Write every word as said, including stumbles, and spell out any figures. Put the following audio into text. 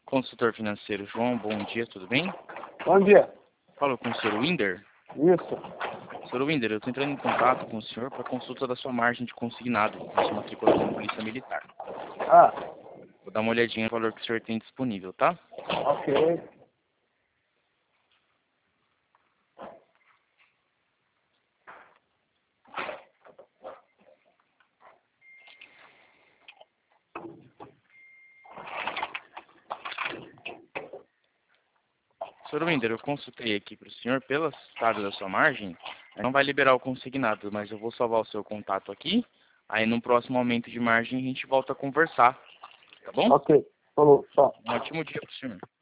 Consultor financeiro João, bom dia, tudo bem? Bom dia. Falo com o senhor Winder. Isso. senhor Winder, eu estou entrando em contato com o senhor para consulta da sua margem de consignado, da sua matriculação na Polícia Militar. Ah, Vou dar uma olhadinha no valor que o senhor tem disponível, tá? ok. senhor Winder, eu consultei aqui para o senhor, pelo estado da sua margem, não vai liberar o consignado, mas eu vou salvar o seu contato aqui, aí no próximo aumento de margem a gente volta a conversar, tá bom? Ok. Falou, só. Um ótimo dia para o senhor.